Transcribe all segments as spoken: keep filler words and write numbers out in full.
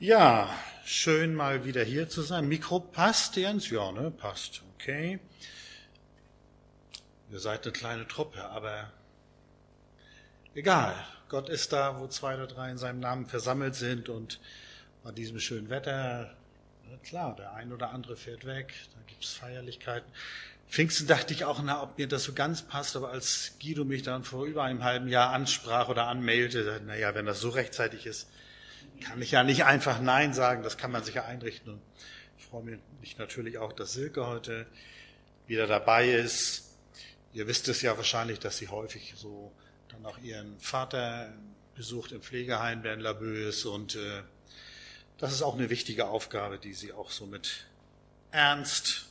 Ja, schön mal wieder hier zu sein. Mikro passt, Jens? Ja, ne, passt. Okay. Ihr seid eine kleine Truppe, aber egal. Gott ist da, wo zwei oder drei in seinem Namen versammelt sind und bei diesem schönen Wetter, na klar, der ein oder andere fährt weg, da gibt's Feierlichkeiten. Pfingsten dachte ich auch, na, ob mir das so ganz passt, aber als Guido mich dann vor über einem halben Jahr ansprach oder anmailte, naja, wenn das so rechtzeitig ist, kann ich ja nicht einfach Nein sagen, das kann man sich ja einrichten. Und ich freue mich natürlich auch, dass Silke heute wieder dabei ist. Ihr wisst es ja wahrscheinlich, dass sie häufig so dann auch ihren Vater besucht im Pflegeheim, der in Laboe ist. Und äh, das ist auch eine wichtige Aufgabe, die sie auch so mit Ernst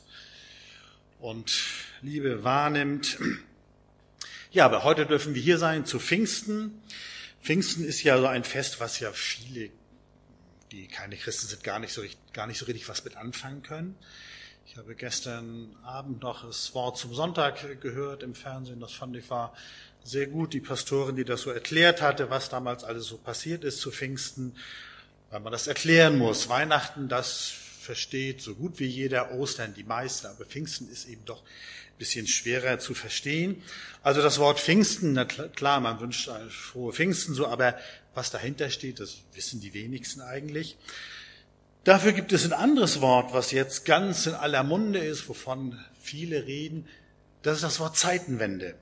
und Liebe wahrnimmt. Ja, aber heute dürfen wir hier sein zu Pfingsten. Pfingsten ist ja so ein Fest, was ja viele, die keine Christen sind, gar nicht so, gar nicht so richtig was mit anfangen können. Ich habe gestern Abend noch das Wort zum Sonntag gehört im Fernsehen. Das fand ich war sehr gut. Die Pastorin, die das so erklärt hatte, was damals alles so passiert ist zu Pfingsten, weil man das erklären muss. Weihnachten, das versteht so gut wie jeder, Ostern die meisten, aber Pfingsten ist eben doch ein bisschen schwerer zu verstehen. Also das Wort Pfingsten, na klar, man wünscht eine frohe Pfingsten so, aber was dahinter steht, das wissen die wenigsten eigentlich. Dafür gibt es ein anderes Wort, was jetzt ganz in aller Munde ist, wovon viele reden. Das ist das Wort Zeitenwende.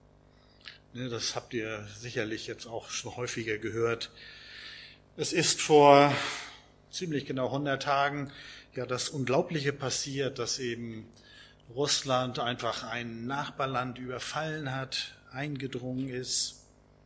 Das habt ihr sicherlich jetzt auch schon häufiger gehört. Es ist vor ziemlich genau hundert Tagen ja das Unglaubliche passiert, dass eben Russland einfach ein Nachbarland überfallen hat, eingedrungen ist.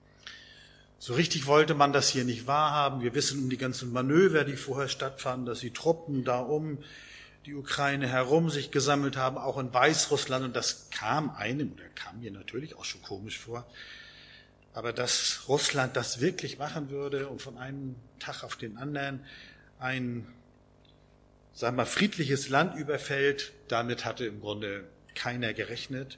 So richtig wollte man das hier nicht wahrhaben. Wir wissen um die ganzen Manöver, die vorher stattfanden, dass die Truppen da um die Ukraine herum sich gesammelt haben, auch in Weißrussland. Und das kam einem, oder kam mir natürlich auch schon komisch vor, aber dass Russland das wirklich machen würde und von einem Tag auf den anderen ein, sagen wir mal, friedliches Land überfällt, damit hatte im Grunde keiner gerechnet.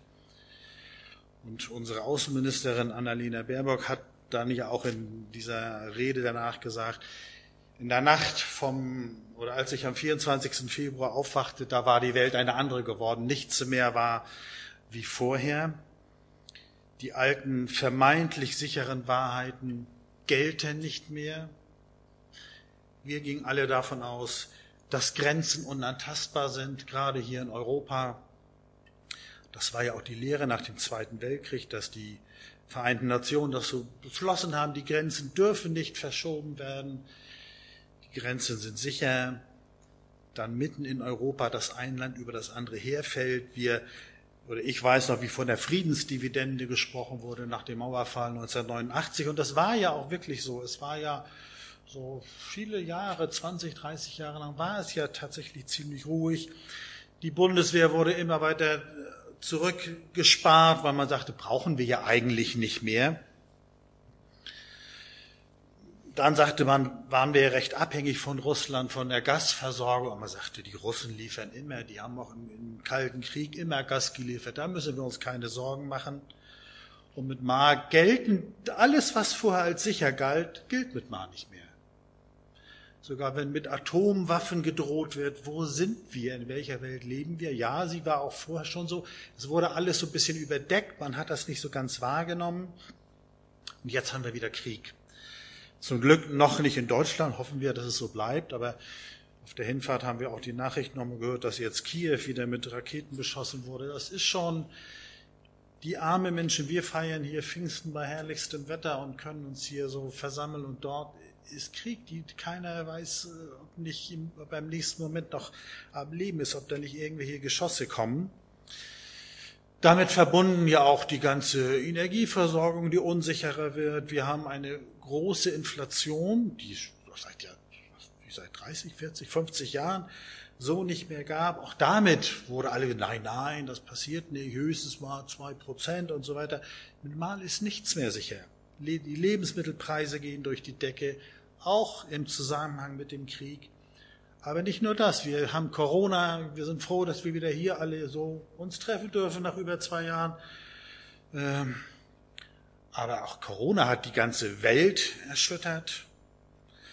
Und unsere Außenministerin Annalena Baerbock hat dann ja auch in dieser Rede danach gesagt, in der Nacht vom, oder als ich am vierundzwanzigsten Februar aufwachte, da war die Welt eine andere geworden. Nichts mehr war wie vorher. Die alten vermeintlich sicheren Wahrheiten gelten nicht mehr. Wir gingen alle davon aus, dass Grenzen unantastbar sind, gerade hier in Europa. Das war ja auch die Lehre nach dem Zweiten Weltkrieg, dass die Vereinten Nationen das so beschlossen haben, die Grenzen dürfen nicht verschoben werden. Die Grenzen sind sicher. Dann mitten in Europa das ein Land über das andere herfällt. Wir, oder ich weiß noch, wie von der Friedensdividende gesprochen wurde nach dem Mauerfall neunzehnhundertneunundachtzig. Und das war ja auch wirklich so. Es war ja so viele Jahre, zwanzig, dreißig Jahre lang war es ja tatsächlich ziemlich ruhig. Die Bundeswehr wurde immer weiter zurückgespart, weil man sagte, brauchen wir ja eigentlich nicht mehr. Dann sagte man, waren wir recht abhängig von Russland, von der Gasversorgung. Und man sagte, die Russen liefern immer, die haben auch im, im Kalten Krieg immer Gas geliefert. Da müssen wir uns keine Sorgen machen. Und mit Ma gelten, alles, was vorher als sicher galt, gilt mit Ma nicht mehr. Sogar wenn mit Atomwaffen gedroht wird, wo sind wir, in welcher Welt leben wir? Ja, sie war auch vorher schon so. Es wurde alles so ein bisschen überdeckt, man hat das nicht so ganz wahrgenommen. Und jetzt haben wir wieder Krieg. Zum Glück noch nicht in Deutschland, hoffen wir, dass es so bleibt. Aber auf der Hinfahrt haben wir auch die Nachrichten nochmal gehört, dass jetzt Kiew wieder mit Raketen beschossen wurde. Das ist schon die arme Menschen. Wir feiern hier Pfingsten bei herrlichstem Wetter und können uns hier so versammeln. Und dort ist Krieg, die keiner weiß, ob nicht beim nächsten Moment noch am Leben ist, ob da nicht irgendwelche Geschosse kommen. Damit verbunden ja auch die ganze Energieversorgung, die unsicherer wird. Wir haben eine große Inflation, die seit, ja, seit dreißig, vierzig, fünfzig Jahren so nicht mehr gab. Auch damit wurde alle, nein, nein, das passiert nicht, höchstens mal zwei Prozent und so weiter. Mal ist nichts mehr sicher. Die Lebensmittelpreise gehen durch die Decke, auch im Zusammenhang mit dem Krieg. Aber nicht nur das, wir haben Corona, wir sind froh, dass wir wieder hier alle so uns treffen dürfen nach über zwei Jahren. Ähm, aber auch Corona hat die ganze Welt erschüttert.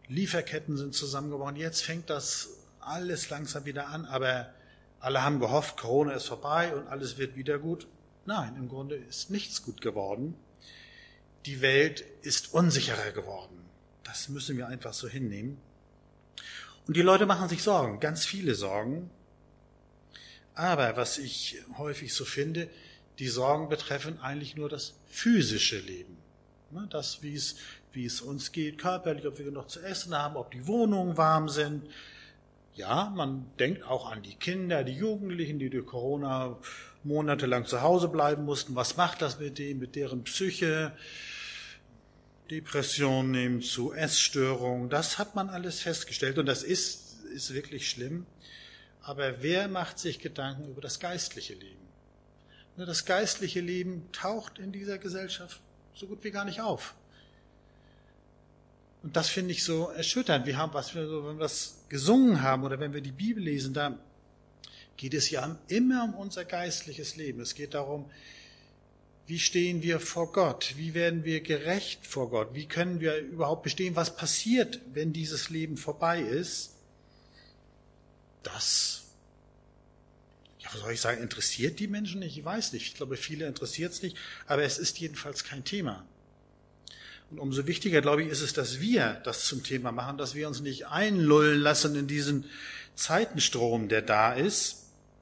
Lieferketten sind zusammengebrochen. Jetzt fängt das alles langsam wieder an, aber alle haben gehofft, Corona ist vorbei und alles wird wieder gut. Nein, im Grunde ist nichts gut geworden. Die Welt ist unsicherer geworden. Das müssen wir einfach so hinnehmen. Und die Leute machen sich Sorgen, ganz viele Sorgen. Aber was ich häufig so finde, die Sorgen betreffen eigentlich nur das physische Leben. Das, wie es, wie es uns geht, körperlich, ob wir genug zu essen haben, ob die Wohnungen warm sind. Ja, man denkt auch an die Kinder, die Jugendlichen, die durch Corona monatelang zu Hause bleiben mussten. Was macht das mit denen, mit deren Psyche? Depressionen nehmen zu, Essstörungen, das hat man alles festgestellt und das ist, ist wirklich schlimm. Aber wer macht sich Gedanken über das geistliche Leben? Das geistliche Leben taucht in dieser Gesellschaft so gut wie gar nicht auf. Und das finde ich so erschütternd. Wir haben, was wir so, wenn wir das gesungen haben oder wenn wir die Bibel lesen, da geht es ja immer um unser geistliches Leben. Es geht darum, wie stehen wir vor Gott? Wie werden wir gerecht vor Gott? Wie können wir überhaupt bestehen? Was passiert, wenn dieses Leben vorbei ist? Das, ja, was soll ich sagen, interessiert die Menschen nicht? Ich weiß nicht. Ich glaube, viele interessiert es nicht. Aber es ist jedenfalls kein Thema. Und umso wichtiger, glaube ich, ist es, dass wir das zum Thema machen, dass wir uns nicht einlullen lassen in diesen Zeitenstrom, der da ist.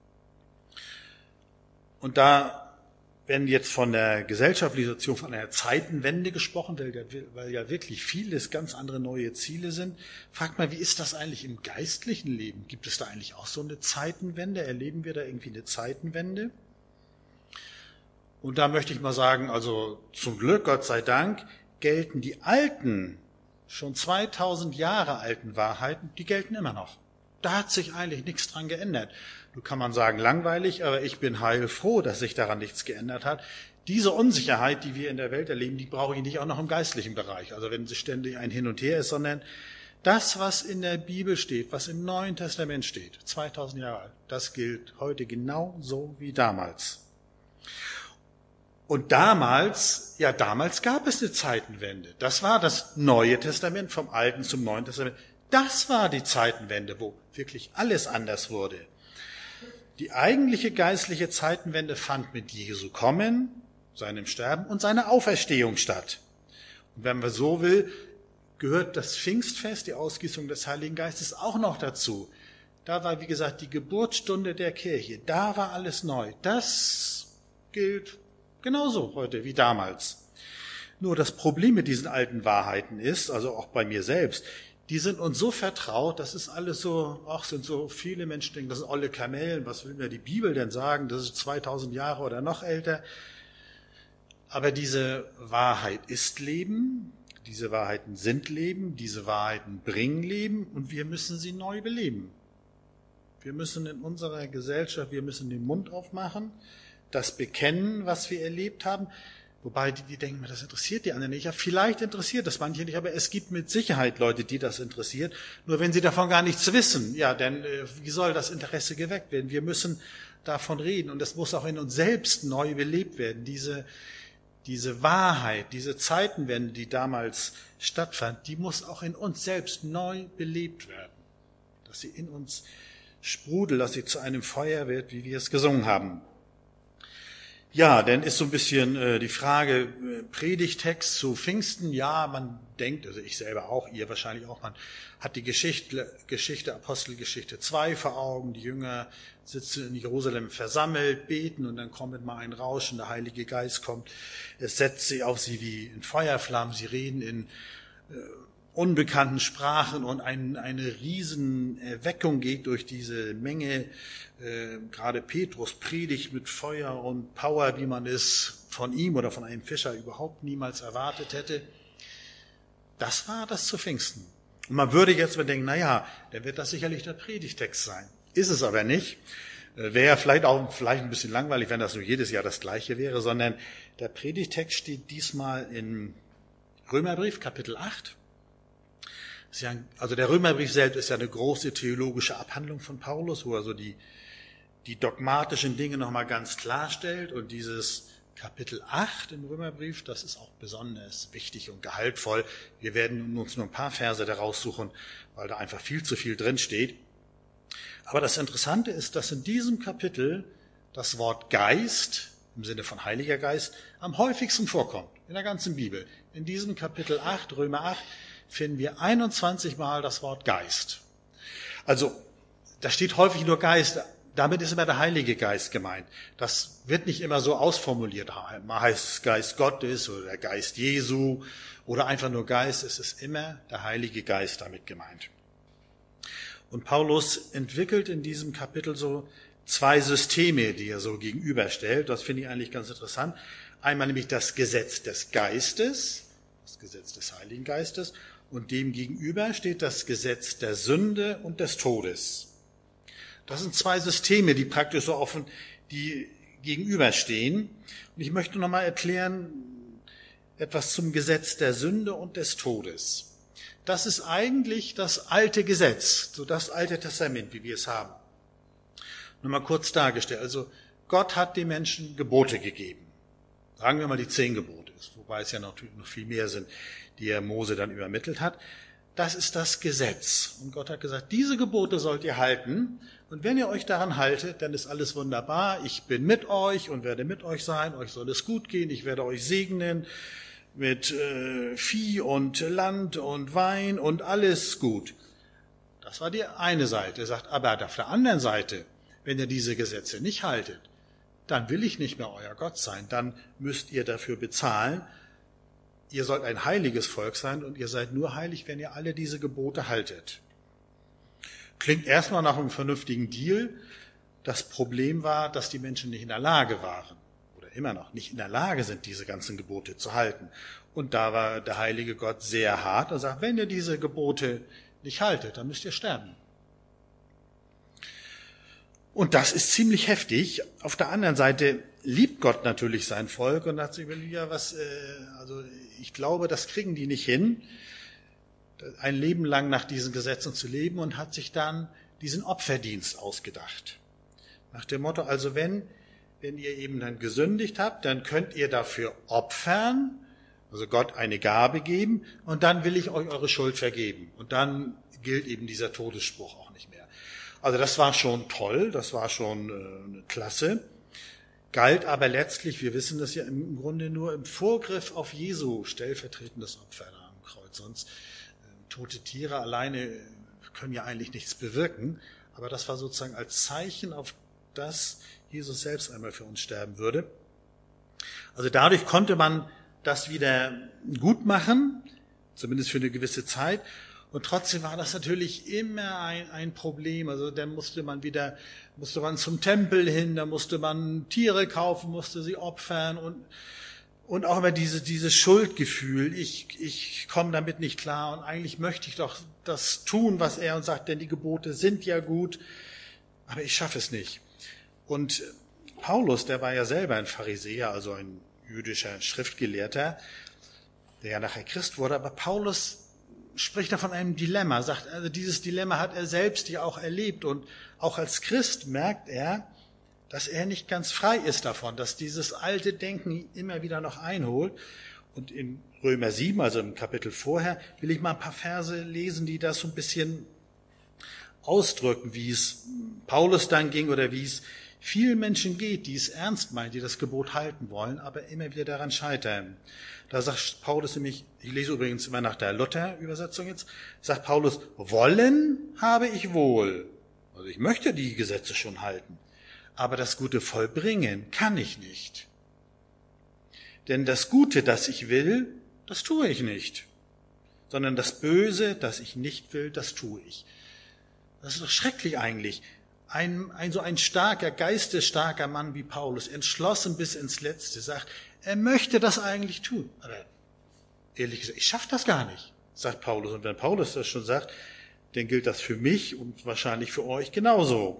Und da wenn jetzt von der gesellschaftlichen Situation, von einer Zeitenwende gesprochen, weil ja, weil ja wirklich vieles ganz andere neue Ziele sind, fragt mal, wie ist das eigentlich im geistlichen Leben? Gibt es da eigentlich auch so eine Zeitenwende? Erleben wir da irgendwie eine Zeitenwende? Und da möchte ich mal sagen, also zum Glück, Gott sei Dank, gelten die alten, schon zweitausend Jahre alten Wahrheiten, die gelten immer noch. Da hat sich eigentlich nichts dran geändert. Nun kann man sagen, langweilig, aber ich bin heilfroh, dass sich daran nichts geändert hat. Diese Unsicherheit, die wir in der Welt erleben, die brauche ich nicht auch noch im geistlichen Bereich. Also wenn sie ständig ein Hin und Her ist, sondern das, was in der Bibel steht, was im Neuen Testament steht, zweitausend Jahre alt, das gilt heute genauso wie damals. Und damals, ja damals gab es eine Zeitenwende. Das war das Neue Testament, vom Alten zum Neuen Testament. Das war die Zeitenwende, wo wirklich alles anders wurde. Die eigentliche geistliche Zeitenwende fand mit Jesu Kommen, seinem Sterben und seiner Auferstehung statt. Und wenn man so will, gehört das Pfingstfest, die Ausgießung des Heiligen Geistes, auch noch dazu. Da war, wie gesagt, die Geburtsstunde der Kirche. Da war alles neu. Das gilt genauso heute wie damals. Nur das Problem mit diesen alten Wahrheiten ist, also auch bei mir selbst, die sind uns so vertraut, das ist alles so, ach, sind so viele Menschen denken, das sind olle Kamellen, was will mir die Bibel denn sagen, das ist zweitausend Jahre oder noch älter. Aber diese Wahrheit ist Leben, diese Wahrheiten sind Leben, diese Wahrheiten bringen Leben und wir müssen sie neu beleben. Wir müssen in unserer Gesellschaft, wir müssen den Mund aufmachen, das bekennen, was wir erlebt haben. Wobei die, die denken, das interessiert die anderen nicht. Ja, vielleicht interessiert das manche nicht, aber es gibt mit Sicherheit Leute, die das interessiert. Nur wenn sie davon gar nichts wissen, ja, dann äh, wie soll das Interesse geweckt werden? Wir müssen davon reden und das muss auch in uns selbst neu belebt werden. Diese, diese Wahrheit, diese Zeitenwende, die damals stattfand, die muss auch in uns selbst neu belebt werden. Dass sie in uns sprudelt, dass sie zu einem Feuer wird, wie wir es gesungen haben. Ja, dann ist so ein bisschen äh, die Frage, äh, Predigtext zu Pfingsten. Ja, man denkt, also ich selber auch, ihr wahrscheinlich auch, man hat die Geschichte, Geschichte Apostelgeschichte zwei vor Augen. Die Jünger sitzen in Jerusalem versammelt, beten und dann kommt mal ein Rauschen, der Heilige Geist kommt. Es setzt sie auf sie wie in Feuerflammen. Sie reden in äh, unbekannten Sprachen und ein, eine riesen Erweckung geht durch diese Menge. Äh, gerade Petrus predigt mit Feuer und Power, wie man es von ihm oder von einem Fischer überhaupt niemals erwartet hätte. Das war das zu Pfingsten. Und man würde jetzt mal denken, naja, dann wird das sicherlich der Predigtext sein. Ist es aber nicht. Äh, wäre vielleicht auch vielleicht ein bisschen langweilig, wenn das nur jedes Jahr das Gleiche wäre, sondern der Predigtext steht diesmal in Römerbrief, Kapitel acht. Also der Römerbrief selbst ist ja eine große theologische Abhandlung von Paulus, wo er so die, die dogmatischen Dinge nochmal ganz klarstellt und dieses Kapitel acht im Römerbrief, das ist auch besonders wichtig und gehaltvoll. Wir werden uns nur ein paar Verse daraus suchen, weil da einfach viel zu viel drin steht. Aber das Interessante ist, dass in diesem Kapitel das Wort Geist, im Sinne von Heiliger Geist, am häufigsten vorkommt in der ganzen Bibel. In diesem Kapitel acht, Römer acht, finden wir einundzwanzig Mal das Wort Geist. Also, da steht häufig nur Geist, damit ist immer der Heilige Geist gemeint. Das wird nicht immer so ausformuliert. Mal heißt es Geist Gottes oder der Geist Jesu oder einfach nur Geist. Es ist immer der Heilige Geist damit gemeint. Und Paulus entwickelt in diesem Kapitel so zwei Systeme, die er so gegenüberstellt. Das finde ich eigentlich ganz interessant. Einmal nämlich das Gesetz des Geistes, das Gesetz des Heiligen Geistes, und dem gegenüber steht das Gesetz der Sünde und des Todes. Das sind zwei Systeme, die praktisch so offen, die gegenüberstehen. Und ich möchte noch mal erklären etwas zum Gesetz der Sünde und des Todes. Das ist eigentlich das alte Gesetz, so das Alte Testament, wie wir es haben. Nur mal kurz dargestellt. Also Gott hat den Menschen Gebote gegeben. Sagen wir mal die zehn Gebote, wobei es ja noch, noch viel mehr sind, die er Mose dann übermittelt hat. Das ist das Gesetz. Und Gott hat gesagt, diese Gebote sollt ihr halten. Und wenn ihr euch daran haltet, dann ist alles wunderbar. Ich bin mit euch und werde mit euch sein. Euch soll es gut gehen. Ich werde euch segnen mit äh, Vieh und Land und Wein und alles gut. Das war die eine Seite. Er sagt, aber auf der anderen Seite, wenn ihr diese Gesetze nicht haltet, dann will ich nicht mehr euer Gott sein. Dann müsst ihr dafür bezahlen. Ihr sollt ein heiliges Volk sein und ihr seid nur heilig, wenn ihr alle diese Gebote haltet. Klingt erstmal nach einem vernünftigen Deal. Das Problem war, dass die Menschen nicht in der Lage waren oder immer noch nicht in der Lage sind, diese ganzen Gebote zu halten. Und da war der heilige Gott sehr hart und sagt, wenn ihr diese Gebote nicht haltet, dann müsst ihr sterben. Und das ist ziemlich heftig. Auf der anderen Seite liebt Gott natürlich sein Volk und hat sich überlegt, ja, was, äh, also ich glaube, das kriegen die nicht hin, ein Leben lang nach diesen Gesetzen zu leben, und hat sich dann diesen Opferdienst ausgedacht. Nach dem Motto, also wenn, wenn ihr eben dann gesündigt habt, dann könnt ihr dafür opfern, also Gott eine Gabe geben, und dann will ich euch eure Schuld vergeben. Und dann gilt eben dieser Todesspruch auch nicht mehr. Also das war schon toll, das war schon äh, klasse, galt aber letztlich, wir wissen das ja im Grunde nur im Vorgriff auf Jesu stellvertretendes Opfer da am Kreuz. Sonst äh, tote Tiere alleine können ja eigentlich nichts bewirken, aber das war sozusagen als Zeichen, auf das Jesus selbst einmal für uns sterben würde. Also dadurch konnte man das wieder gut machen, zumindest für eine gewisse Zeit. Und trotzdem war das natürlich immer ein, ein Problem. Also dann musste man wieder, musste man zum Tempel hin, da musste man Tiere kaufen, musste sie opfern und, und auch immer diese, dieses Schuldgefühl. Ich, ich komme damit nicht klar und eigentlich möchte ich doch das tun, was er uns sagt, denn die Gebote sind ja gut, aber ich schaffe es nicht. Und Paulus, der war ja selber ein Pharisäer, also ein jüdischer Schriftgelehrter, der ja nachher Christ wurde, aber Paulus spricht da von einem Dilemma, sagt, also dieses Dilemma hat er selbst ja auch erlebt, und auch als Christ merkt er, dass er nicht ganz frei ist davon, dass dieses alte Denken immer wieder noch einholt. Und in Römer sieben, also im Kapitel vorher, will ich mal ein paar Verse lesen, die das so ein bisschen ausdrücken, wie es Paulus dann ging oder wie es vielen Menschen geht, die es ernst meinen, die das Gebot halten wollen, aber immer wieder daran scheitern. Da sagt Paulus nämlich, ich lese übrigens immer nach der Luther-Übersetzung jetzt, sagt Paulus, wollen habe ich wohl. Also ich möchte die Gesetze schon halten, aber das Gute vollbringen kann ich nicht. Denn das Gute, das ich will, das tue ich nicht, sondern das Böse, das ich nicht will, das tue ich. Das ist doch schrecklich eigentlich. Ein, ein so ein starker, geistesstarker Mann wie Paulus, entschlossen bis ins Letzte, sagt, er möchte das eigentlich tun. Aber ehrlich gesagt, ich schaffe das gar nicht, sagt Paulus. Und wenn Paulus das schon sagt, dann gilt das für mich und wahrscheinlich für euch genauso.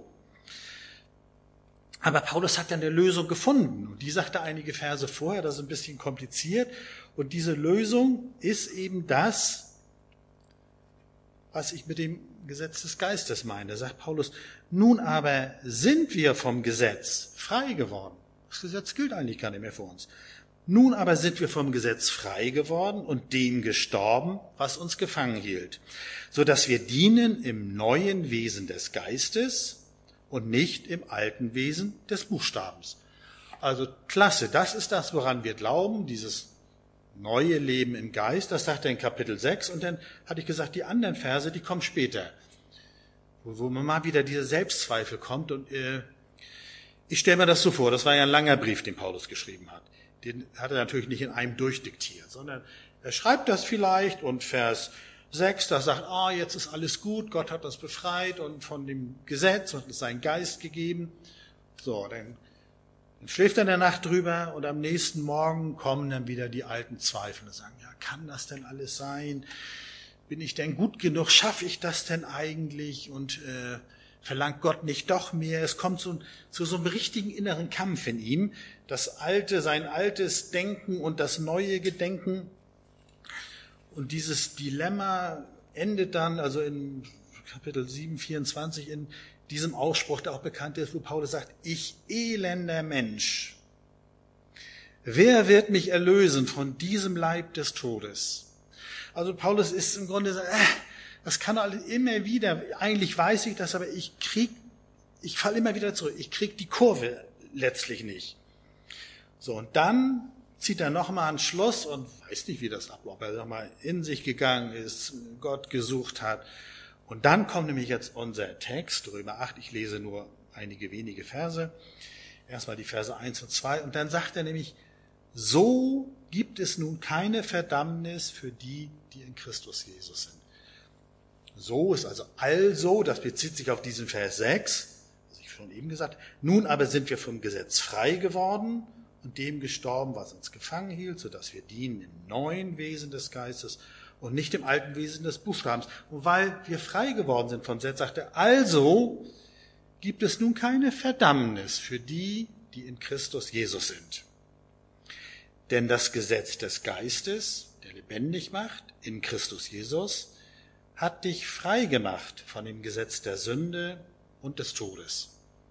Aber Paulus hat dann eine Lösung gefunden. Und die sagte einige Verse vorher, das ist ein bisschen kompliziert. Und diese Lösung ist eben das, was ich mit dem Gesetz des Geistes meine. Da sagt Paulus, nun aber sind wir vom Gesetz frei geworden. Das Gesetz gilt eigentlich gar nicht mehr für uns. Nun aber sind wir vom Gesetz frei geworden und dem gestorben, was uns gefangen hielt, so dass wir dienen im neuen Wesen des Geistes und nicht im alten Wesen des Buchstabens. Also klasse, das ist das, woran wir glauben, dieses neue Leben im Geist, das sagt er in Kapitel sechs. Und dann hatte ich gesagt, die anderen Verse, die kommen später, wo, wo man mal wieder dieser Selbstzweifel kommt. Und äh, ich stelle mir das so vor, das war ja ein langer Brief, den Paulus geschrieben hat. Den hat er natürlich nicht in einem durchdiktiert, sondern er schreibt das vielleicht und Vers sechs, da sagt, ah, jetzt ist alles gut, Gott hat uns befreit und von dem Gesetz und uns seinen Geist gegeben. So, dann, dann schläft er in der Nacht drüber und am nächsten Morgen kommen dann wieder die alten Zweifel und sagen, ja, kann das denn alles sein? Bin ich denn gut genug? Schaffe ich das denn eigentlich? Und äh, verlangt Gott nicht doch mehr? Es kommt zu, zu so einem richtigen inneren Kampf in ihm. Das alte, sein altes Denken und das neue Gedenken. Und dieses Dilemma endet dann, also in Kapitel sieben, vierundzwanzig, in diesem Ausspruch, der auch bekannt ist, wo Paulus sagt, ich elender Mensch, wer wird mich erlösen von diesem Leib des Todes? Also Paulus ist im Grunde, äh, das kann er immer wieder, eigentlich weiß ich das, aber ich krieg, ich falle immer wieder zurück, ich krieg die Kurve letztlich nicht. So, und dann zieht er nochmal einen Schluss und weiß nicht, wie das abläuft, ob er nochmal in sich gegangen ist, Gott gesucht hat. Und dann kommt nämlich jetzt unser Text, Römer acht, ich lese nur einige wenige Verse. Erstmal die Verse eins und zwei. Und dann sagt er nämlich, so gibt es nun keine Verdammnis für die, die in Christus Jesus sind. So ist also also, das bezieht sich auf diesen Vers sechs, was ich schon eben gesagt habe. Nun aber sind wir vom Gesetz frei geworden und dem gestorben, was uns gefangen hielt, sodass wir dienen im neuen Wesen des Geistes und nicht im alten Wesen des Buchstabens. Und weil wir frei geworden sind vom Gesetz, sagt er, also gibt es nun keine Verdammnis für die, die in Christus Jesus sind. Denn das Gesetz des Geistes, der lebendig macht, in Christus Jesus, hat dich frei gemacht von dem Gesetz der Sünde und des Todes.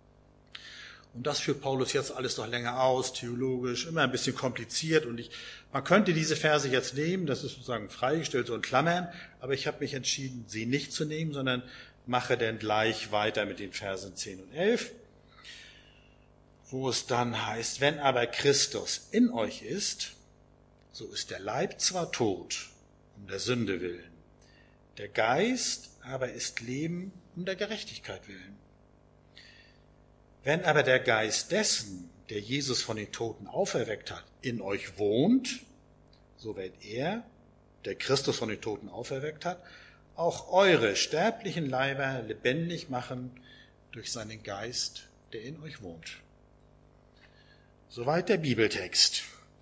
Und das führt Paulus jetzt alles noch länger aus, theologisch, immer ein bisschen kompliziert. Und ich, man könnte diese Verse jetzt nehmen, das ist sozusagen freigestellt, so in Klammern, aber ich habe mich entschieden, sie nicht zu nehmen, sondern mache dann gleich weiter mit den Versen zehn und elf, wo es dann heißt, wenn aber Christus in euch ist, so ist der Leib zwar tot, um der Sünde willen, der Geist aber ist Leben um der Gerechtigkeit willen. Wenn aber der Geist dessen, der Jesus von den Toten auferweckt hat, in euch wohnt, so wird er, der Christus von den Toten auferweckt hat, auch eure sterblichen Leiber lebendig machen durch seinen Geist, der in euch wohnt. Soweit der Bibeltext.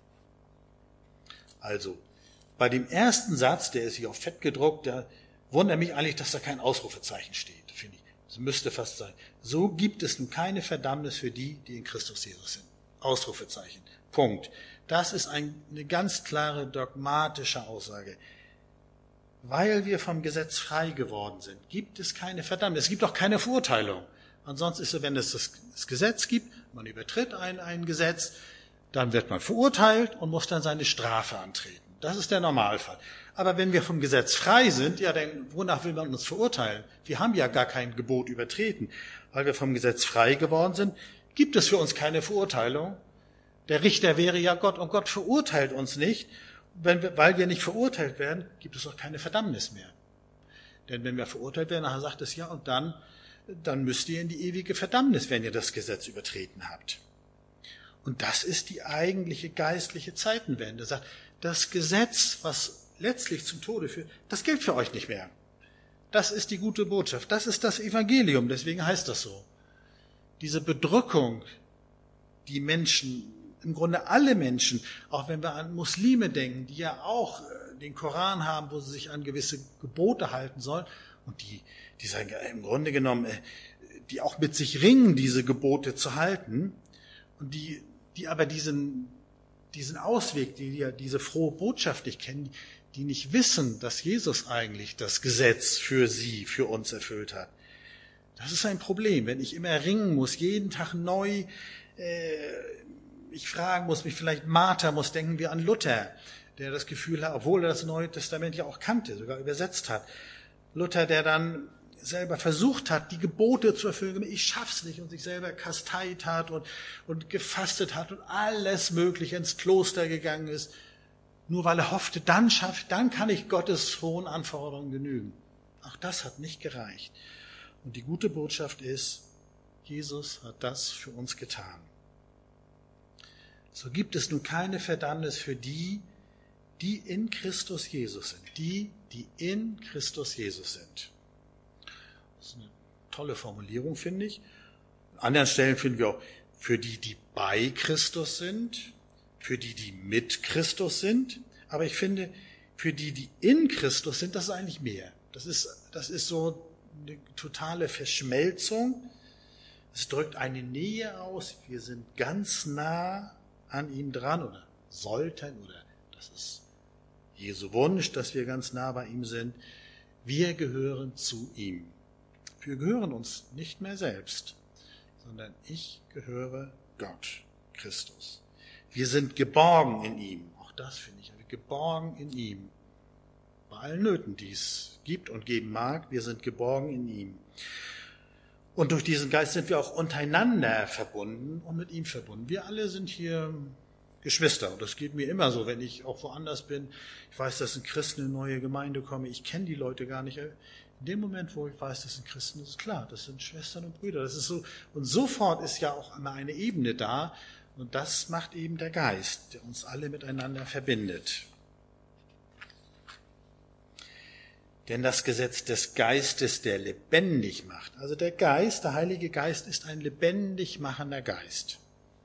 Also, bei dem ersten Satz, der ist hier auf Fett gedruckt, da wundert mich eigentlich, dass da kein Ausrufezeichen steht, finde ich. Es müsste fast sein. So gibt es nun keine Verdammnis für die, die in Christus Jesus sind. Ausrufezeichen. Punkt. Das ist ein, eine ganz klare dogmatische Aussage. Weil wir vom Gesetz frei geworden sind, gibt es keine Verdammnis. Es gibt auch keine Verurteilung. Ansonsten ist es, wenn es das, das Gesetz gibt, man übertritt ein, ein Gesetz, dann wird man verurteilt und muss dann seine Strafe antreten. Das ist der Normalfall. Aber wenn wir vom Gesetz frei sind, ja, dann wonach will man uns verurteilen? Wir haben ja gar kein Gebot übertreten. Weil wir vom Gesetz frei geworden sind, gibt es für uns keine Verurteilung. Der Richter wäre ja Gott und Gott verurteilt uns nicht. Wenn wir, weil wir nicht verurteilt werden, gibt es auch keine Verdammnis mehr. Denn wenn wir verurteilt werden, nachher sagt es ja, und dann, dann müsst ihr in die ewige Verdammnis, wenn ihr das Gesetz übertreten habt. Und das ist die eigentliche geistliche Zeitenwende. Sagt, das Gesetz, was letztlich zum Tode führt, das gilt für euch nicht mehr. Das ist die gute Botschaft. Das ist das Evangelium. Deswegen heißt das so. Diese Bedrückung, die Menschen, im Grunde alle Menschen, auch wenn wir an Muslime denken, die ja auch den Koran haben, wo sie sich an gewisse Gebote halten sollen und die, die sagen, im Grunde genommen, die auch mit sich ringen, diese Gebote zu halten und die, die aber diesen, diesen Ausweg, die ja diese frohe Botschaft nicht kennen, die nicht wissen, dass Jesus eigentlich das Gesetz für sie, für uns erfüllt hat. Das ist ein Problem, wenn ich immer ringen muss, jeden Tag neu, äh, mich fragen muss, mich vielleicht martern muss, denken wir an Luther, der das Gefühl hat, obwohl er das Neue Testament ja auch kannte, sogar übersetzt hat. Luther, der dann selber versucht hat, die Gebote zu erfüllen, ich schaff's nicht, und sich selber kasteit hat und, und gefastet hat und alles Mögliche ins Kloster gegangen ist, nur weil er hoffte, dann schafft, dann kann ich Gottes hohen Anforderungen genügen. Auch das hat nicht gereicht. Und die gute Botschaft ist, Jesus hat das für uns getan. So gibt es nun keine Verdammnis für die, die in Christus Jesus sind. Die, die in Christus Jesus sind. Das ist eine tolle Formulierung, finde ich. An anderen Stellen finden wir auch für die, die bei Christus sind, für die, die mit Christus sind. Aber ich finde, für die, die in Christus sind, das ist eigentlich mehr. Das ist, das ist so eine totale Verschmelzung. Es drückt eine Nähe aus. Wir sind ganz nah an ihm dran oder sollten, oder das ist Jesu Wunsch, dass wir ganz nah bei ihm sind. Wir gehören zu ihm. Wir gehören uns nicht mehr selbst, sondern ich gehöre Gott, Christus. Wir sind geborgen in ihm. Auch das finde ich, geborgen in ihm. Bei allen Nöten, die es gibt und geben mag, wir sind geborgen in ihm. Und durch diesen Geist sind wir auch untereinander verbunden und mit ihm verbunden. Wir alle sind hier Geschwister. Und das geht mir immer so, wenn ich auch woanders bin. Ich weiß, dass ein Christen in eine neue Gemeinde komme. Ich kenne die Leute gar nicht. In dem Moment, wo ich weiß, das sind Christen, ist klar, das sind Schwestern und Brüder. Das ist so. Und sofort ist ja auch immer eine Ebene da. Und das macht eben der Geist, der uns alle miteinander verbindet. Denn das Gesetz des Geistes, der lebendig macht, also der Geist, der Heilige Geist ist ein lebendig machender Geist.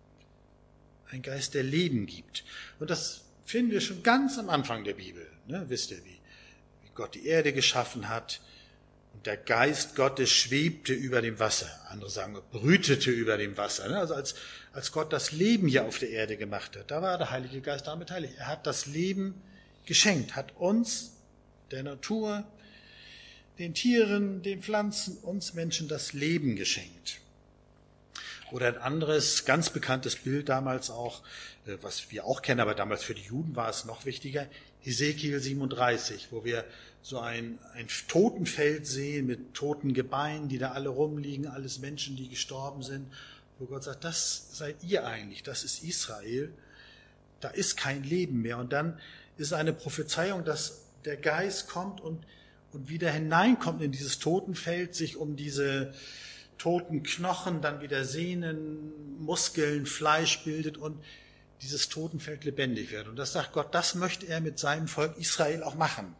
Ein Geist, der Leben gibt. Und das finden wir schon ganz am Anfang der Bibel. Ne? Wisst ihr, wie, wie Gott die Erde geschaffen hat. Und der Geist Gottes schwebte über dem Wasser. Andere sagen, brütete über dem Wasser. Ne? Also als, als Gott das Leben hier auf der Erde gemacht hat, da war der Heilige Geist daran beteiligt. Er hat das Leben geschenkt, hat uns, der Natur, den Tieren, den Pflanzen, uns Menschen das Leben geschenkt. Oder ein anderes, ganz bekanntes Bild damals auch, was wir auch kennen, aber damals für die Juden war es noch wichtiger, Hesekiel siebenunddreißig, wo wir so ein, ein Totenfeld sehen mit toten Gebeinen, die da alle rumliegen, alles Menschen, die gestorben sind, wo Gott sagt, das seid ihr eigentlich, das ist Israel, da ist kein Leben mehr. Und dann ist eine Prophezeiung, dass der Geist kommt und, und wieder hineinkommt in dieses Totenfeld, sich um diese toten Knochen, dann wieder Sehnen, Muskeln, Fleisch bildet und dieses Totenfeld lebendig wird. Und das sagt Gott, das möchte er mit seinem Volk Israel auch machen.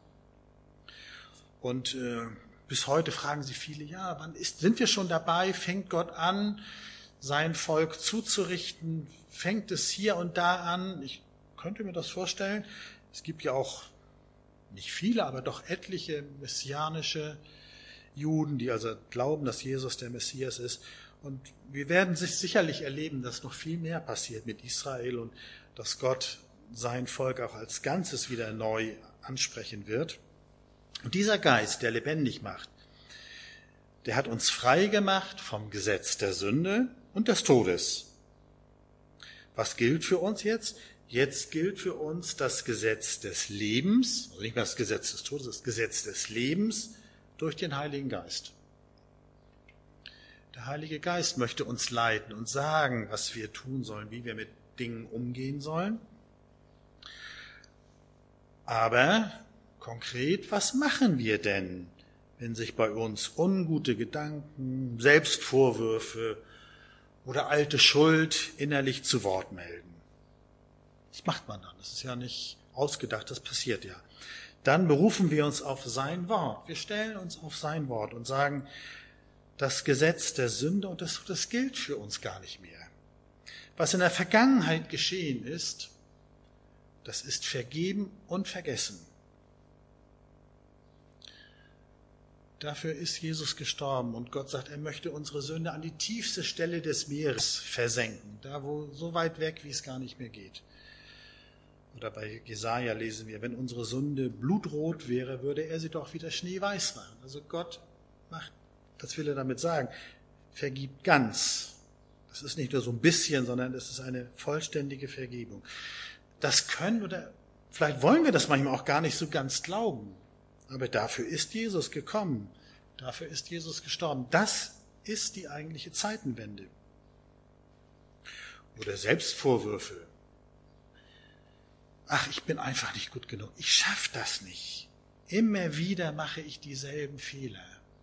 Und äh, bis heute fragen sich viele, ja, wann ist, sind wir schon dabei? Fängt Gott an, sein Volk zuzurichten? Fängt es hier und da an? Ich könnte mir das vorstellen. Es gibt ja auch nicht viele, aber doch etliche messianische Juden, die also glauben, dass Jesus der Messias ist. Und wir werden sich sicherlich erleben, dass noch viel mehr passiert mit Israel und dass Gott sein Volk auch als Ganzes wieder neu ansprechen wird. Und dieser Geist, der lebendig macht, der hat uns frei gemacht vom Gesetz der Sünde und des Todes. Was gilt für uns jetzt? Jetzt gilt für uns das Gesetz des Lebens, also nicht mehr das Gesetz des Todes, das Gesetz des Lebens durch den Heiligen Geist. Der Heilige Geist möchte uns leiten und sagen, was wir tun sollen, wie wir mit Dingen umgehen sollen. Aber konkret, was machen wir denn, wenn sich bei uns ungute Gedanken, Selbstvorwürfe oder alte Schuld innerlich zu Wort melden? Was macht man dann? Das ist ja nicht ausgedacht, das passiert ja. Dann berufen wir uns auf sein Wort. Wir stellen uns auf sein Wort und sagen, das Gesetz der Sünde und das, das gilt für uns gar nicht mehr. Was in der Vergangenheit geschehen ist, das ist vergeben und vergessen. Dafür ist Jesus gestorben und Gott sagt, er möchte unsere Sünde an die tiefste Stelle des Meeres versenken, da wo so weit weg, wie es gar nicht mehr geht. Oder bei Jesaja lesen wir, wenn unsere Sünde blutrot wäre, würde er sie doch wieder schneeweiß machen. Also Gott macht, das will er damit sagen, vergibt ganz. Das ist nicht nur so ein bisschen, sondern es ist eine vollständige Vergebung. Das können oder vielleicht wollen wir das manchmal auch gar nicht so ganz glauben. Aber dafür ist Jesus gekommen. Dafür ist Jesus gestorben. Das ist die eigentliche Zeitenwende. Oder Selbstvorwürfe. Ach, ich bin einfach nicht gut genug. Ich schaffe das nicht. Immer wieder mache ich dieselben Fehler.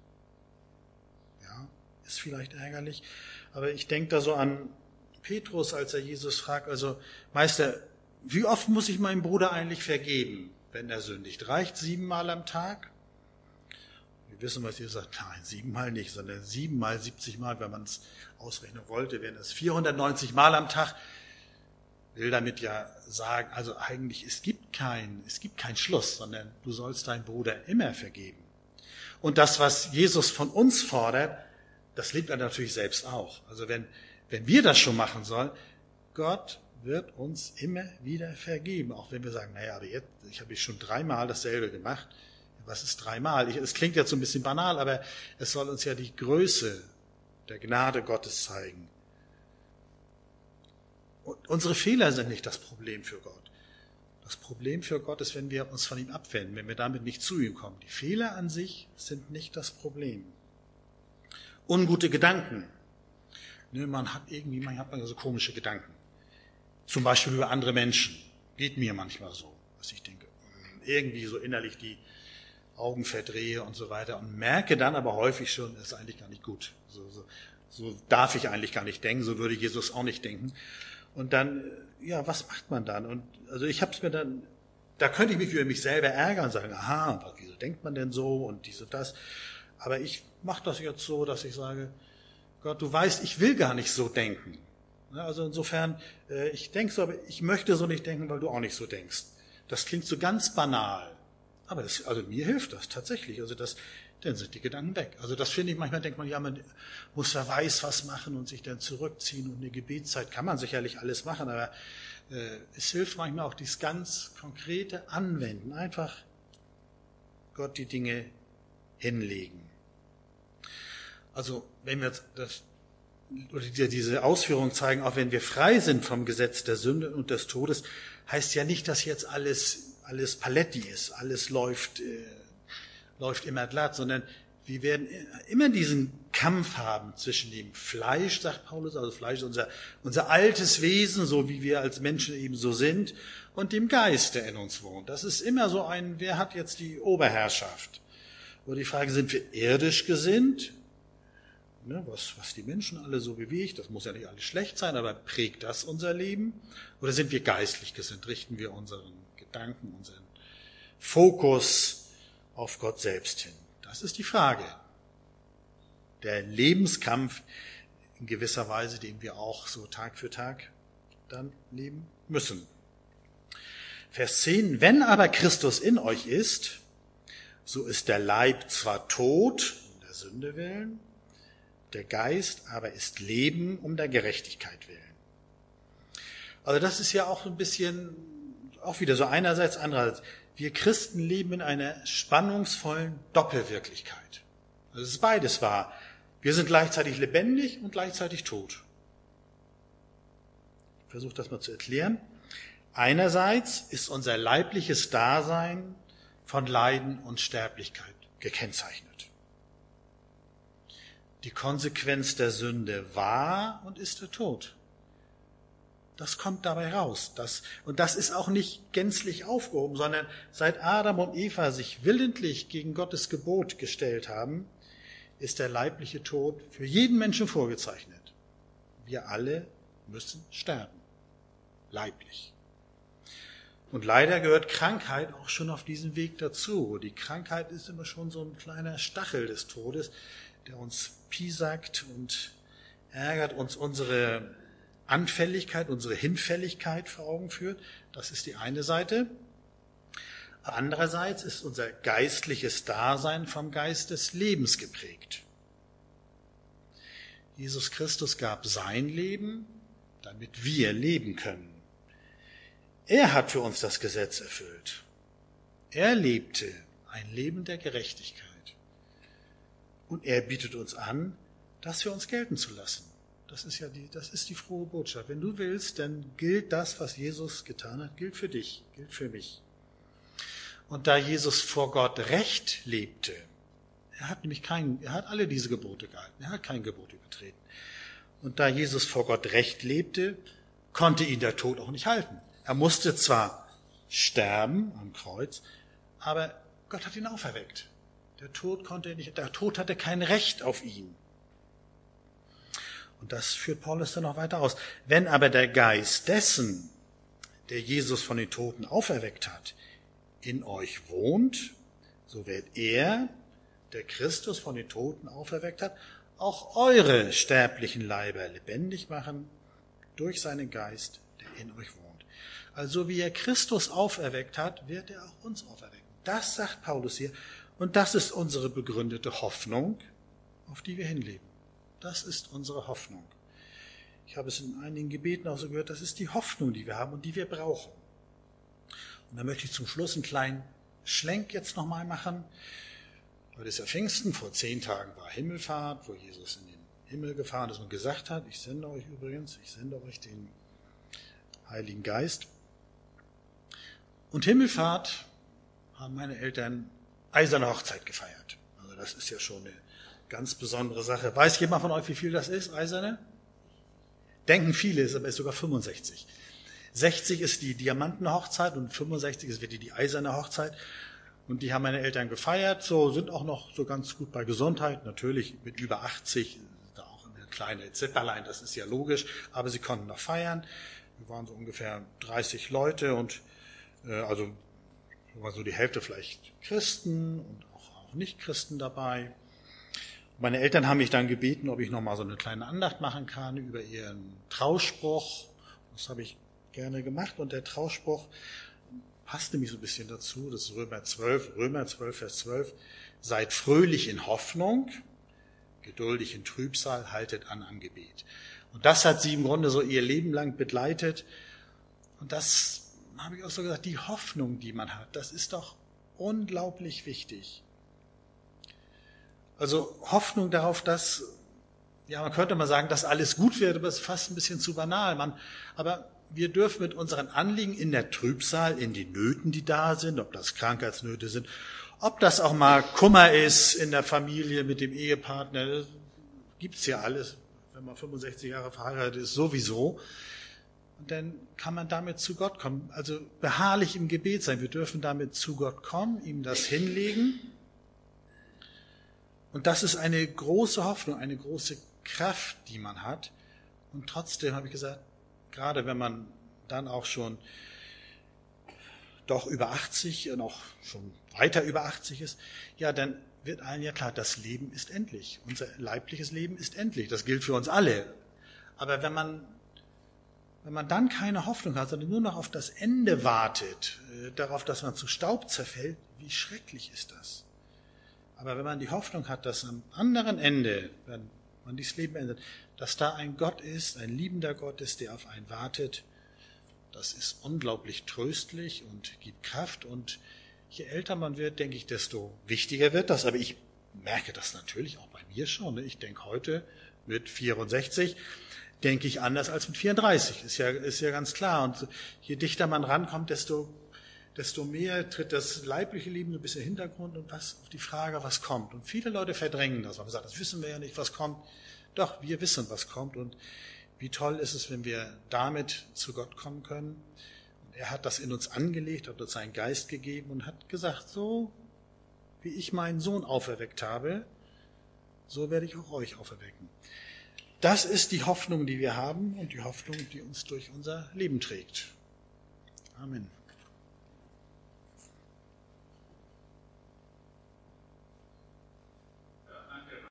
Ja, ist vielleicht ärgerlich. Aber ich denke da so an Petrus, als er Jesus fragt, also Meister, wie oft muss ich meinem Bruder eigentlich vergeben, wenn er sündigt? Reicht siebenmal am Tag? Wir wissen, was ihr sagt, nein, siebenmal nicht, sondern siebenmal, siebzig Mal, wenn man es ausrechnen wollte, wären es vierhundertneunzig Mal am Tag. Will damit ja sagen, also eigentlich, es gibt kein, es gibt keinen Schluss, sondern du sollst deinen Bruder immer vergeben. Und das, was Jesus von uns fordert, das lebt er natürlich selbst auch. Also wenn, wenn wir das schon machen sollen, Gott wird uns immer wieder vergeben. Auch wenn wir sagen, naja, aber jetzt, ich habe schon dreimal dasselbe gemacht. Was ist dreimal? Es klingt jetzt so ein bisschen banal, aber es soll uns ja die Größe der Gnade Gottes zeigen. Und unsere Fehler sind nicht das Problem für Gott. Das Problem für Gott ist, wenn wir uns von ihm abwenden, wenn wir damit nicht zu ihm kommen. Die Fehler an sich sind nicht das Problem. Ungute Gedanken. Ne, man hat irgendwie, man hat so komische Gedanken. Zum Beispiel über andere Menschen. Geht mir manchmal so, dass ich denke, irgendwie so innerlich die Augen verdrehe und so weiter und merke dann aber häufig schon, das ist eigentlich gar nicht gut. So, so, so darf ich eigentlich gar nicht denken, so würde Jesus auch nicht denken. Und dann, ja, was macht man dann? Und also ich habe es mir dann, da könnte ich mich über mich selber ärgern und sagen, aha, wieso denkt man denn so und dies und das. Aber ich mache das jetzt so, dass ich sage, Gott, du weißt, ich will gar nicht so denken. Also insofern, ich denke so, aber ich möchte so nicht denken, weil du auch nicht so denkst. Das klingt so ganz banal. Aber das, also mir hilft das tatsächlich. Also das, dann sind die Gedanken weg. Also das finde ich, manchmal denkt man, ja, man muss wer weiß was machen und sich dann zurückziehen und eine Gebetszeit kann man sicherlich alles machen, aber äh, es hilft manchmal auch dieses ganz konkrete Anwenden. Einfach Gott die Dinge hinlegen. Also wenn wir das, oder diese Ausführungen zeigen, auch wenn wir frei sind vom Gesetz der Sünde und des Todes, heißt ja nicht, dass jetzt alles alles Paletti ist, alles läuft, äh, läuft immer glatt, sondern wir werden immer diesen Kampf haben zwischen dem Fleisch, sagt Paulus, also Fleisch ist unser, unser altes Wesen, so wie wir als Menschen eben so sind, und dem Geist, der in uns wohnt. Das ist immer so ein, wer hat jetzt die Oberherrschaft? Oder die Frage, sind wir irdisch gesinnt? Ne, was, was die Menschen alle so bewegt, das muss ja nicht alles schlecht sein, aber prägt das unser Leben? Oder sind wir geistlich gesinnt? Richten wir unseren Gedanken, unseren Fokus auf Gott selbst hin? Das ist die Frage. Der Lebenskampf in gewisser Weise, den wir auch so Tag für Tag dann leben müssen. Vers zehn, wenn aber Christus in euch ist, so ist der Leib zwar tot, um der Sünde willen, der Geist aber ist Leben um der Gerechtigkeit willen. Also das ist ja auch ein bisschen, auch wieder so einerseits, andererseits. Wir Christen leben in einer spannungsvollen Doppelwirklichkeit. Also es ist beides wahr. Wir sind gleichzeitig lebendig und gleichzeitig tot. Ich versuche das mal zu erklären. Einerseits ist unser leibliches Dasein von Leiden und Sterblichkeit gekennzeichnet. Die Konsequenz der Sünde war und ist der Tod. Das kommt dabei raus. Das, und das ist auch nicht gänzlich aufgehoben, sondern seit Adam und Eva sich willentlich gegen Gottes Gebot gestellt haben, ist der leibliche Tod für jeden Menschen vorgezeichnet. Wir alle müssen sterben. Leiblich. Und leider gehört Krankheit auch schon auf diesem Weg dazu. Die Krankheit ist immer schon so ein kleiner Stachel des Todes, der uns piesackt und ärgert, uns unsere Anfälligkeit, unsere Hinfälligkeit vor Augen führt. Das ist die eine Seite. Andererseits ist unser geistliches Dasein vom Geist des Lebens geprägt. Jesus Christus gab sein Leben, damit wir leben können. Er hat für uns das Gesetz erfüllt. Er lebte ein Leben der Gerechtigkeit. Und er bietet uns an, das für uns gelten zu lassen. Das ist ja die, das ist die frohe Botschaft. Wenn du willst, dann gilt das, was Jesus getan hat, gilt für dich, gilt für mich. Und da Jesus vor Gott Recht lebte, er hat nämlich kein, er hat alle diese Gebote gehalten, er hat kein Gebot übertreten. Und da Jesus vor Gott Recht lebte, konnte ihn der Tod auch nicht halten. Er musste zwar sterben am Kreuz, aber Gott hat ihn auferweckt. Der Tod konnte nicht, der Tod hatte kein Recht auf ihn. Und das führt Paulus dann noch weiter aus. Wenn aber der Geist dessen, der Jesus von den Toten auferweckt hat, in euch wohnt, so wird er, der Christus von den Toten auferweckt hat, auch eure sterblichen Leiber lebendig machen durch seinen Geist, der in euch wohnt. Also wie er Christus auferweckt hat, wird er auch uns auferwecken. Das sagt Paulus hier. Und das ist unsere begründete Hoffnung, auf die wir hinleben. Das ist unsere Hoffnung. Ich habe es in einigen Gebeten auch so gehört, das ist die Hoffnung, die wir haben und die wir brauchen. Und da möchte ich zum Schluss einen kleinen Schlenk jetzt nochmal machen. Heute ist ja Pfingsten, vor zehn Tagen war Himmelfahrt, wo Jesus in den Himmel gefahren ist und gesagt hat, ich sende euch übrigens, ich sende euch den Heiligen Geist. Und Himmelfahrt haben meine Eltern eiserne Hochzeit gefeiert. Also das ist ja schon eine ganz besondere Sache. Weiß jemand von euch, wie viel das ist, eiserne? Denken viele, ist aber ist sogar fünfundsechzig. sechzig ist die Diamantenhochzeit und fünfundsechzig ist wirklich die eiserne Hochzeit. Und die haben meine Eltern gefeiert, so sind auch noch so ganz gut bei Gesundheit. Natürlich mit über achtzig, da auch eine kleine Zipperlein, das ist ja logisch, aber sie konnten noch feiern. Wir waren so ungefähr dreißig Leute und äh, also war so die Hälfte vielleicht Christen und auch, auch Nicht-Christen dabei. Meine Eltern haben mich dann gebeten, ob ich noch mal so eine kleine Andacht machen kann über ihren Trauspruch. Das habe ich gerne gemacht und der Trauspruch passt nämlich so ein bisschen dazu. Das ist Römer zwölf, Römer zwölf, Vers zwölf. Seid fröhlich in Hoffnung, geduldig in Trübsal, haltet an am Gebet. Und das hat sie im Grunde so ihr Leben lang begleitet. Und das habe ich auch so gesagt, die Hoffnung, die man hat, das ist doch unglaublich wichtig. Also Hoffnung darauf, dass, ja, man könnte mal sagen, dass alles gut wird, aber es ist fast ein bisschen zu banal. Man, aber wir dürfen mit unseren Anliegen in der Trübsal, in die Nöten, die da sind, ob das Krankheitsnöte sind, ob das auch mal Kummer ist in der Familie mit dem Ehepartner, das gibt's ja alles, wenn man fünfundsechzig Jahre verheiratet ist, sowieso. Und dann kann man damit zu Gott kommen, also beharrlich im Gebet sein. Wir dürfen damit zu Gott kommen, ihm das hinlegen. Und das ist eine große Hoffnung, eine große Kraft, die man hat. Und trotzdem habe ich gesagt, gerade wenn man dann auch schon doch über achtzig und auch schon weiter über achtzig ist, ja, dann wird allen ja klar, das Leben ist endlich. Unser leibliches Leben ist endlich. Das gilt für uns alle. Aber wenn man, wenn man dann keine Hoffnung hat, sondern nur noch auf das Ende wartet, äh, darauf, dass man zu Staub zerfällt, wie schrecklich ist das? Aber wenn man die Hoffnung hat, dass am anderen Ende, wenn man dieses Leben endet, dass da ein Gott ist, ein liebender Gott ist, der auf einen wartet, das ist unglaublich tröstlich und gibt Kraft. Und je älter man wird, denke ich, desto wichtiger wird das. Aber ich merke das natürlich auch bei mir schon. Ich denke heute mit vierundsechzig, denke ich anders als mit vierunddreißig. Ist ja, ist ja ganz klar. Und je dichter man rankommt, desto desto mehr tritt das leibliche Leben so ein bisschen in den Hintergrund und was auf die Frage, was kommt. Und viele Leute verdrängen das. Man sagt, das wissen wir ja nicht, was kommt. Doch, wir wissen, was kommt. Und wie toll ist es, wenn wir damit zu Gott kommen können. Und er hat das in uns angelegt, hat uns seinen Geist gegeben und hat gesagt, so wie ich meinen Sohn auferweckt habe, so werde ich auch euch auferwecken. Das ist die Hoffnung, die wir haben und die Hoffnung, die uns durch unser Leben trägt. Amen.